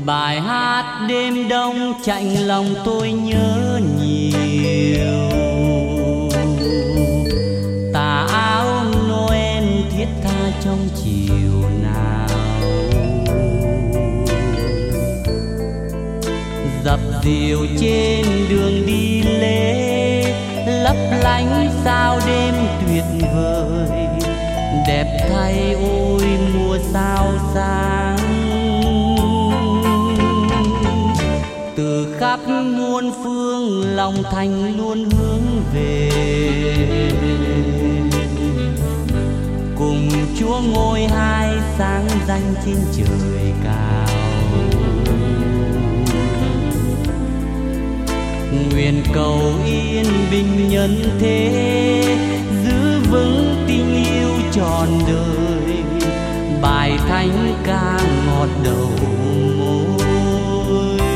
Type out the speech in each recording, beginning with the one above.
Bài hát đêm đông chạnh lòng tôi nhớ nhiều. Tà áo Noel thiết tha trong chiều nào, dập dìu trên đường đi lễ, lấp lánh sao đêm tuyệt vời. Đẹp thay ôi mùa sao sáng, từ khắp muôn phương lòng thành luôn hướng về, cùng Chúa ngôi hai sáng danh trên trời cao. Nguyện cầu yên bình nhân thế, giữ vững tình yêu trọn đời. Bài thánh ca ngọt đầu môi.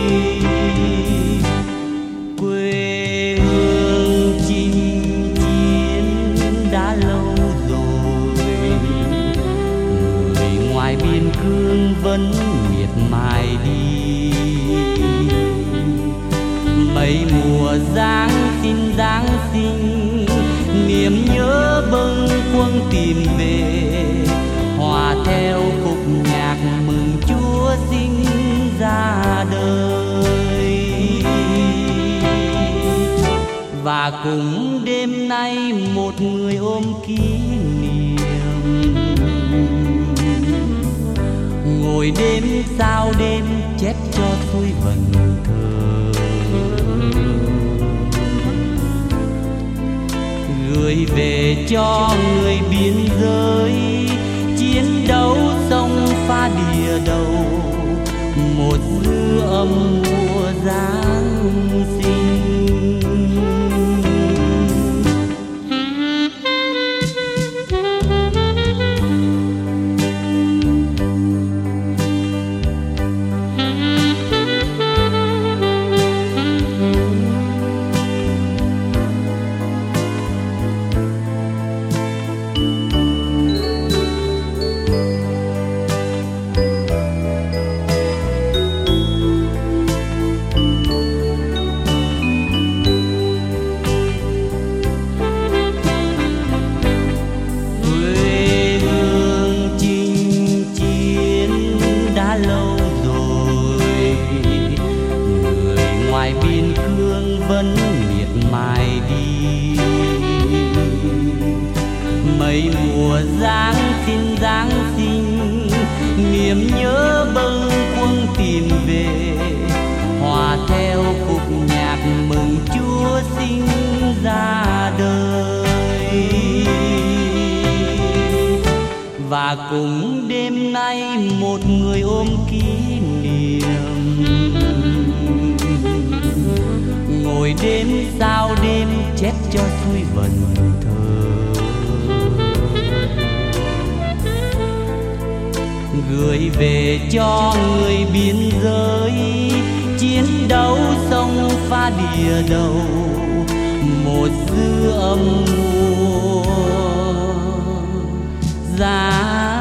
Quê hương chinh chiến đã lâu rồi, người ngoài biên cương vẫn miệt mài đi. Mấy mùa Giáng sinh, niềm nhớ bâng khuâng tìm về, hòa theo khúc nhạc mừng Chúa sinh ra đời. Và cùng đêm nay một người ôm kỷ niệm, ngồi đêm sao đêm chép cho xuôi vần thơ, gửi về cho người biên giới. Chiến đấu sông pha địa đầu, một dư âm mùa Giáng sinh. Vẫn miệt mài đi. Mấy mùa Giáng sinh, niềm nhớ bâng khuâng tìm về, hòa theo khúc nhạc mừng Chúa sinh ra đời. Và cùng đêm nay một người ôm kỷ niệm, ngồi đêm sao đêm chép cho xuôi vần thơ, gửi về cho người biên giới. Chiến đấu sông pha địa đầu, một dư âm mùa Giáng